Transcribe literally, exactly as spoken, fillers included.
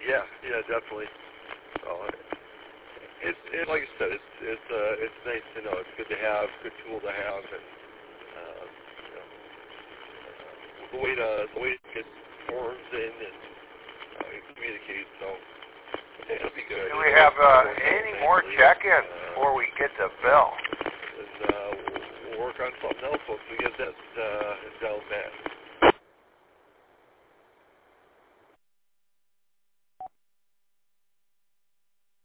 Yeah, yeah, definitely. So, it's it, like I said, it's it's uh, it's nice to know. It's good to have, good tool to have, and uh, you know, uh, the way to the way to get forms in and uh, communicate. So it'll be good. Do we have uh, any more check-ins uh, before we get to Bill? And uh, we'll, we'll work on something else once we get this.